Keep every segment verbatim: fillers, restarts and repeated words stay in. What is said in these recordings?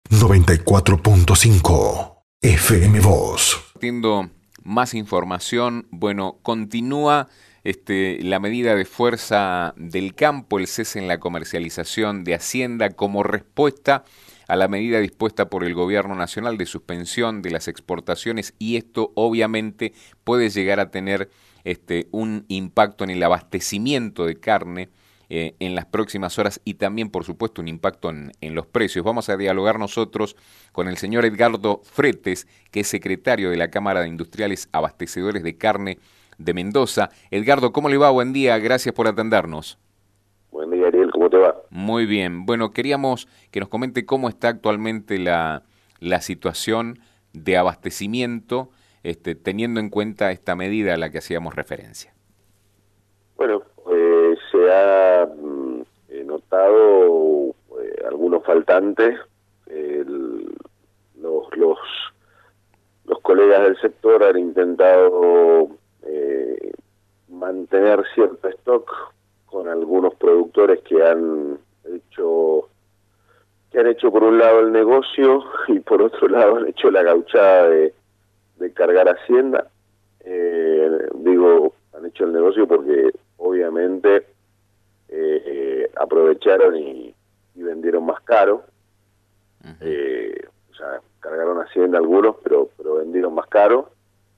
noventa y cuatro punto cinco F M Voz. Teniendo más información, bueno, continúa este, la medida de fuerza del campo, el cese en la comercialización de Hacienda como respuesta a la medida dispuesta por el Gobierno Nacional de suspensión de las exportaciones, y esto obviamente puede llegar a tener este, un impacto en el abastecimiento de carne eh, en las próximas horas y también, por supuesto, un impacto en, en los precios. Vamos a dialogar nosotros con el señor Edgardo Fretes, que es secretario de la Cámara de Industriales Abastecedores de Carne de Mendoza. Edgardo, ¿cómo le va? Buen día, gracias por atendernos. Buen día, Ariel, ¿cómo te va? Muy bien. Bueno, queríamos que nos comente cómo está actualmente la, la situación de abastecimiento, este, teniendo en cuenta esta medida a la que hacíamos referencia. Bueno, eh, se ha mm, eh, notado eh, algunos faltantes. El, los, los, los colegas del sector han intentado eh, mantener cierto stock con algunos productores que han hecho que han hecho por un lado el negocio y por otro lado han hecho la gauchada de, de cargar Hacienda. Eh, digo, han hecho el negocio porque obviamente eh, eh, aprovecharon y, y vendieron más caro. Uh-huh. eh, o sea, cargaron Hacienda algunos, pero pero vendieron más caro.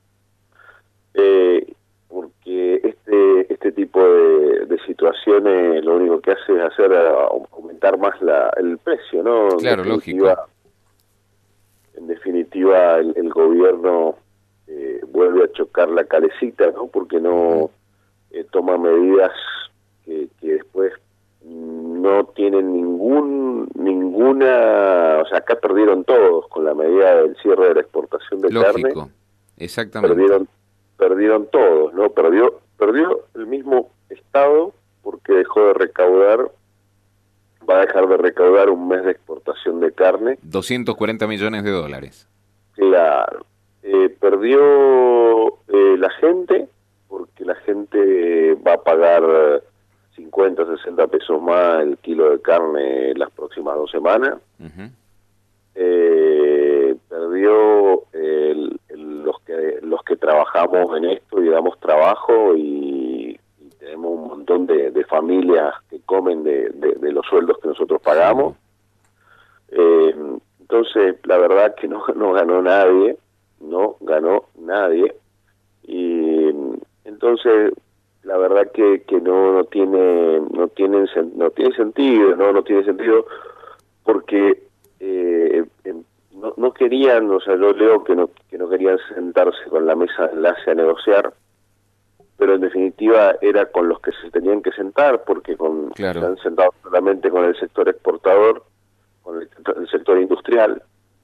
Eh, porque este este tipo de, de situaciones lo único que hace es hacer a, aumentar más la, el precio, ¿no? Claro, en lógico. En definitiva, el, el gobierno eh, vuelve a chocar la calecita, ¿no? Porque no eh, toma medidas que, que después no tienen ningún ninguna, o sea, acá perdieron todos con la medida del cierre de la exportación de lógico. carne. Exactamente. Perdieron perdieron todos, ¿no? Perdió perdió el mismo Estado porque dejó de recaudar, va a dejar de recaudar un mes de exportación de carne. doscientos cuarenta millones de dólares. Claro. Eh, perdió eh, la gente, porque la gente va a pagar cincuenta, sesenta pesos más el kilo de carne las próximas dos semanas. Uh-huh. Eh, perdió el, el, los que los que trabajamos en esto y damos trabajo y, y tenemos un montón de, de familias que comen de, de, de los sueldos que nosotros pagamos. Sí. Eh, entonces, la verdad que no, no ganó nadie, no ganó nadie. Y entonces, la verdad que, que no, no tiene no tiene no tiene sentido, no no tiene sentido porque eh, eh, no, no querían, o sea, yo leo que no que no querían sentarse con la mesa de enlace a negociar, pero en definitiva era con los que se tenían que sentar, porque con claro. se han sentado solamente con el sector exportador, con el, el sector industrial,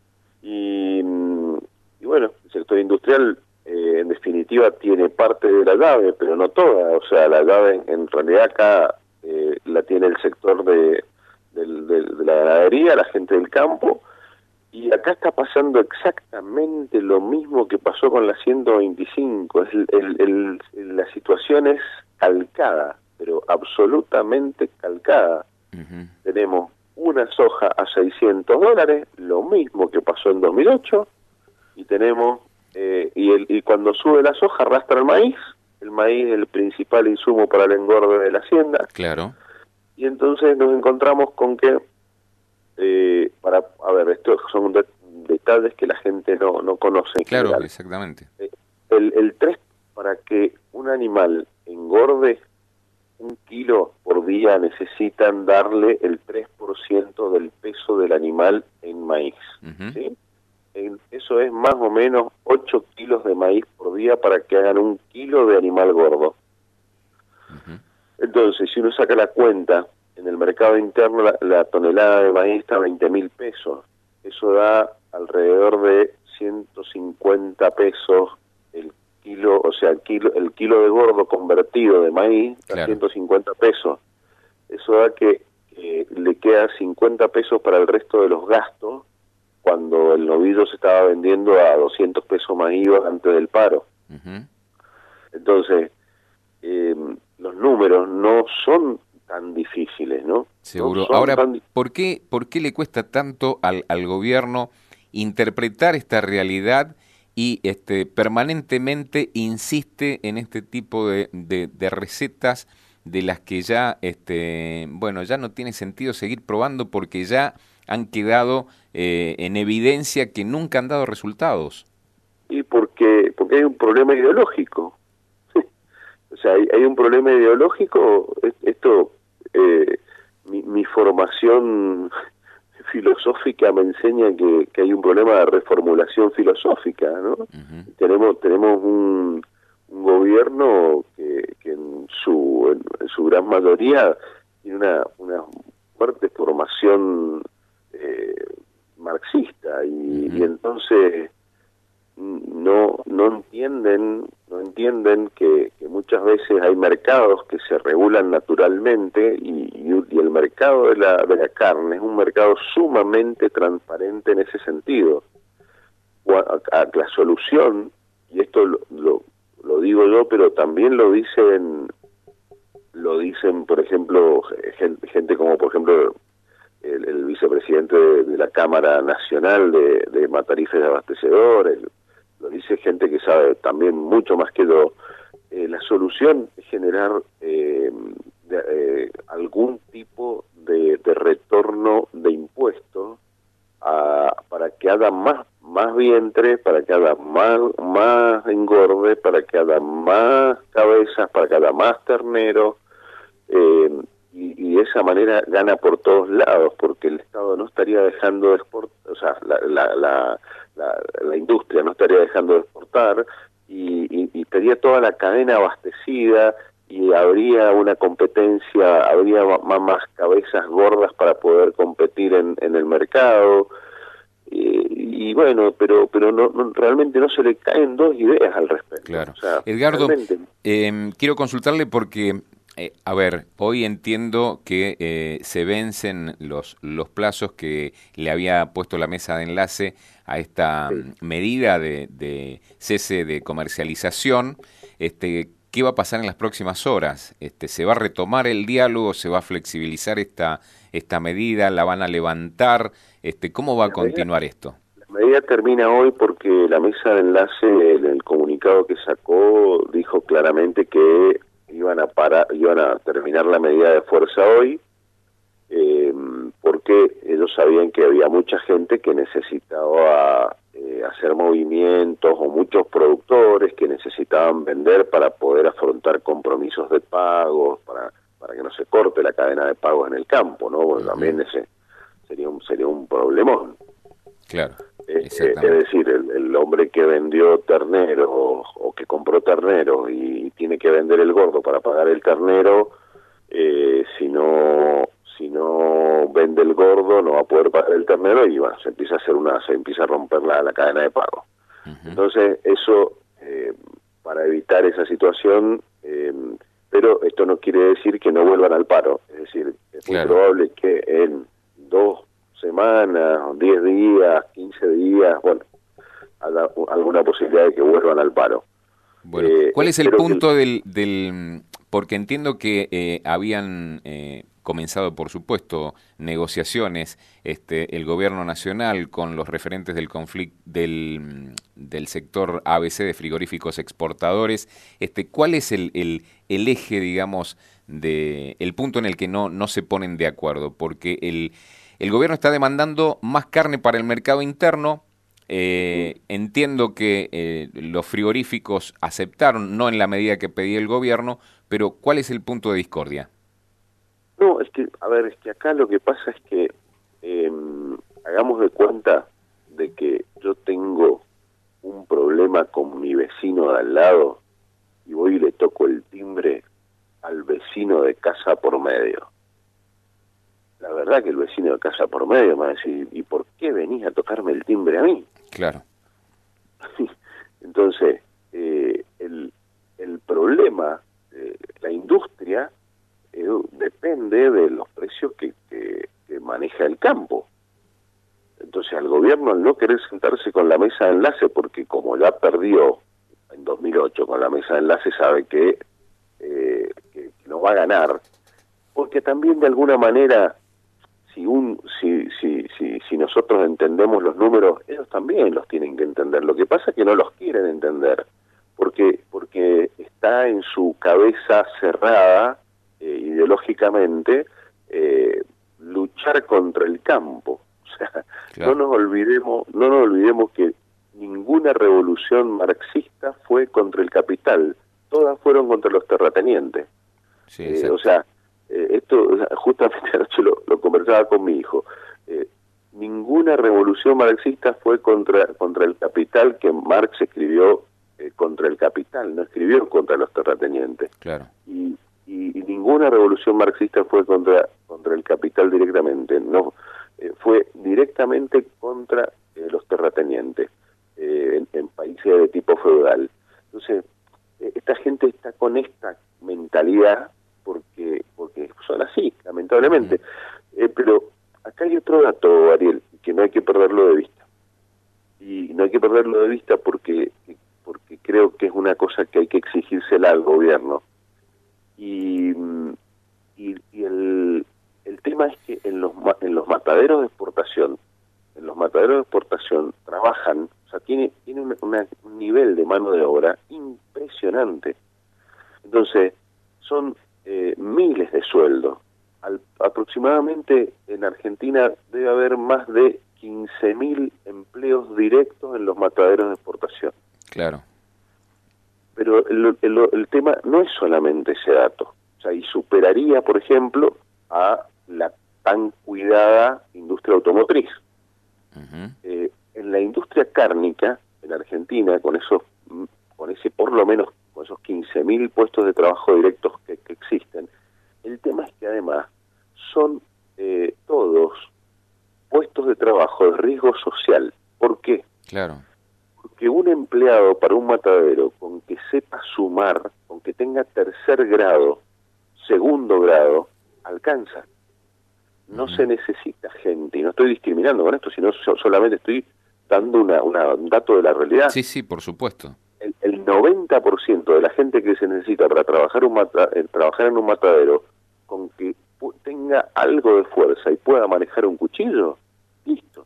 y, y bueno, el sector industrial eh, en definitiva tiene parte de la llave, pero no toda, o sea, la llave en, en realidad acá eh, la tiene el sector de, de, de, de la ganadería, la gente del campo, y acá está pasando exactamente lo mismo que pasó con la ciento veinticinco. Es el, el, el, la situación es calcada, pero absolutamente calcada. Uh-huh. Tenemos una soja a seiscientos dólares, lo mismo que pasó en dos mil ocho, y tenemos eh, y, el, y cuando sube la soja arrastra el maíz. El maíz es el principal insumo para el engorde de la hacienda. Claro. Y entonces nos encontramos con que Eh, para, a ver, estos son de, detalles que la gente no, no conoce. Claro, general. exactamente. Eh, el, el tres, para que un animal engorde un kilo por día, necesitan darle el tres por ciento del peso del animal en maíz. Uh-huh. ¿Sí? En, eso es más o menos ocho kilos de maíz por día para que hagan un kilo de animal gordo. Uh-huh. Entonces, si uno saca la cuenta, en el mercado interno la, la tonelada de maíz está a veinte mil pesos. Eso da alrededor de ciento cincuenta pesos el kilo, o sea, el kilo, el kilo de gordo convertido de maíz a claro. ciento cincuenta pesos. Eso da que eh, le queda cincuenta pesos para el resto de los gastos, cuando el novillo se estaba vendiendo a doscientos pesos más I V A antes del paro. Uh-huh. Entonces, eh, los números no son tan difíciles, ¿no? Seguro. No Ahora, tan... ¿por qué, ¿por qué le cuesta tanto al, al gobierno interpretar esta realidad y este, permanentemente insiste en este tipo de, de, de recetas de las que ya, este, bueno, ya no tiene sentido seguir probando porque ya han quedado eh, en evidencia que nunca han dado resultados? Y porque, porque hay un problema ideológico. O sea, hay, hay un problema ideológico. Esto, eh, mi, mi formación filosófica me enseña que, que hay un problema de reformulación filosófica, ¿no? Uh-huh. Tenemos tenemos un, un gobierno que, que en su en, en su gran mayoría tiene una, una fuerte formación eh, marxista y, uh-huh. y entonces no no entienden no entienden que, que muchas veces hay mercados que se regulan naturalmente y, y, y el mercado de la de la carne es un mercado sumamente transparente en ese sentido. A, a, la solución, y esto lo, lo, lo digo yo, pero también lo dicen lo dicen por ejemplo gente, gente como por ejemplo el, el vicepresidente de, de la Cámara Nacional de, de Matarifes de Abastecedores, lo dice gente que sabe también mucho más que yo. Eh, la solución es generar eh, de, eh, algún tipo de, de retorno de impuestos a, para que haga más más vientre, para que haga más, más engorde, para que haga más cabezas, para que haga más ternero, eh, y, y de esa manera gana por todos lados, porque el Estado no estaría dejando de exportar, o sea, la, la, la La, la industria no estaría dejando de exportar y, y, y estaría toda la cadena abastecida y habría una competencia, habría más, más cabezas gordas para poder competir en, en el mercado y, y bueno, pero pero no, no realmente no se le caen dos ideas al respecto. Claro. O sea, Edgardo, realmente... eh, quiero consultarle porque... Eh, a ver, hoy entiendo que eh, se vencen los, los plazos que le había puesto la mesa de enlace a esta sí. medida de, de cese de comercialización. Este, ¿qué va a pasar en las próximas horas? Este, ¿se va a retomar el diálogo? ¿Se va a flexibilizar esta, esta medida? ¿La van a levantar? Este, ¿Cómo va a continuar esto? La medida termina hoy porque la mesa de enlace, en el comunicado que sacó, dijo claramente que iban a parar, iban a terminar la medida de fuerza hoy, eh, porque ellos sabían que había mucha gente que necesitaba eh, hacer movimientos, o muchos productores que necesitaban vender para poder afrontar compromisos de pagos, para para que no se corte la cadena de pagos en el campo, ¿no? Bueno, uh-huh. también ese sería un sería un problemón. Claro. Eh, es decir, el, el hombre que vendió ternero o, o que compró ternero y tiene que vender el gordo para pagar el ternero, eh, si no si no vende el gordo no va a poder pagar el ternero y bueno, se empieza a hacer una se empieza a romper la, la cadena de pago. Uh-huh. Entonces eso eh, para evitar esa situación, eh, pero esto no quiere decir que no vuelvan al paro, es decir, es claro. muy probable que en dos semanas, diez días, quince días, bueno, haya alguna posibilidad de que vuelvan al paro. Bueno, eh, ¿cuál es el punto el... del, del...? Porque entiendo que eh, habían eh, comenzado, por supuesto, negociaciones, este, el gobierno nacional con los referentes del conflicto del, del sector A B C de frigoríficos exportadores. Este, ¿cuál es el, el, el eje, digamos, de el punto en el que no, no se ponen de acuerdo? Porque el El gobierno está demandando más carne para el mercado interno. Eh, entiendo que eh, los frigoríficos aceptaron, no en la medida que pedía el gobierno, pero ¿cuál es el punto de discordia? No, es que, a ver, es que acá lo que pasa es que eh, hagamos de cuenta de que yo tengo un problema con mi vecino de al lado y voy y le toco el timbre al vecino de casa por medio. La verdad que el vecino de casa por medio me va a decir, ¿y por qué venís a tocarme el timbre a mí? Claro. Entonces, eh, el, el problema, eh, la industria, eh, depende de los precios que, que, que maneja el campo. Entonces, al gobierno, al no querer sentarse con la mesa de enlace, porque como ya perdió en dos mil ocho con la mesa de enlace, sabe que, eh, que, que no va a ganar, porque también de alguna manera, si un si, si, si, si nosotros entendemos los números, ellos también los tienen que entender. Lo que pasa es que no los quieren entender, porque, porque está en su cabeza cerrada, eh, ideológicamente, eh, luchar contra el campo. O sea, claro. no nos olvidemos, no nos olvidemos que ninguna revolución marxista fue contra el capital, todas fueron contra los terratenientes. Sí, eh, o sea, eh, esto justamente anoche lo, lo conversaba con mi hijo. Eh, ninguna revolución marxista fue contra contra el capital, que Marx escribió eh, contra el capital, no escribió contra los terratenientes. Claro. Y, y, y ninguna revolución marxista fue contra contra el capital directamente, no eh, fue directamente contra eh, los terratenientes. Eh, en, en países de tipo feudal. Entonces, eh, esta gente está con esta mentalidad porque porque son así, lamentablemente. Eh, pero acá hay otro dato, Ariel, que no hay que perderlo de vista. Y no hay que perderlo de vista porque porque creo que es una cosa que hay que exigírsela al gobierno. Y, y, y el, el tema es que en los, en los mataderos de exportación, en los mataderos de exportación trabajan, o sea, tiene, tiene una, una, un nivel de mano de obra impresionante. Entonces, son eh, miles de sueldos. Al, aproximadamente en Argentina debe haber más de quince mil empleos directos en los mataderos de exportación. Claro. Pero el, el, el tema no es solamente ese dato. O sea, y superaría, por ejemplo, a la tan cuidada industria automotriz. Uh-huh. Eh, en la industria cárnica, en Argentina, con esos, con ese por lo menos, con esos quince mil puestos de trabajo directos que, que existen, el tema es que además son eh, todos puestos de trabajo de riesgo social. ¿Por qué? Claro. Porque un empleado para un matadero, con que sepa sumar, con que tenga tercer grado, segundo grado, alcanza. No uh-huh. se necesita gente, y no estoy discriminando con esto, sino solamente estoy dando una, una, un dato de la realidad. Sí, sí, por supuesto. El, el noventa por ciento de la gente que se necesita para trabajar, un mata, eh, trabajar en un matadero, con que tenga algo de fuerza y pueda manejar un cuchillo, listo.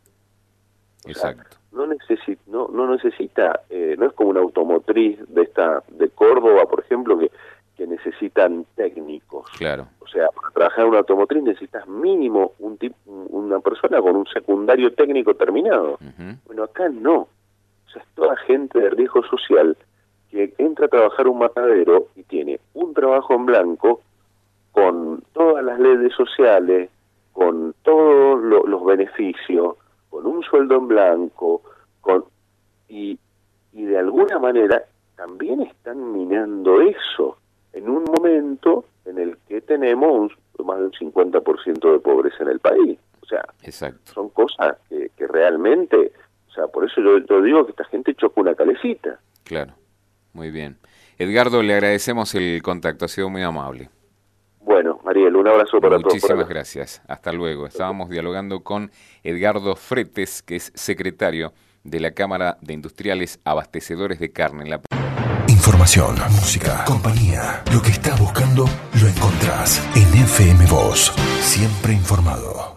O Exacto. Sea, no, necesi no, no necesita, eh, no es como una automotriz de esta de Córdoba, por ejemplo, que que necesitan técnicos. Claro. O sea, para trabajar en una automotriz necesitas mínimo un tipo, una persona con un secundario técnico terminado. Uh-huh. Bueno, acá no. O sea, es toda gente de riesgo social que entra a trabajar un matadero y tiene un trabajo en blanco con todas las leyes sociales, con todos lo, los beneficios, con un sueldo en blanco, con y, y de alguna manera también están minando eso en un momento en el que tenemos un, más del cincuenta por ciento de pobreza en el país. O sea, exacto. Son cosas que, que realmente, o sea, por eso yo, yo digo que esta gente choca una calecita. Claro, muy bien. Edgardo, le agradecemos el contacto, ha sido muy amable. Bueno, Mariel, un abrazo para todos. Muchísimas gracias, hasta luego. Estábamos dialogando con Edgardo Fretes, que es secretario de la Cámara de Industriales Abastecedores de Carne en la... Información, música, compañía. Lo que estás buscando lo encontrás en F M Voz. Siempre informado.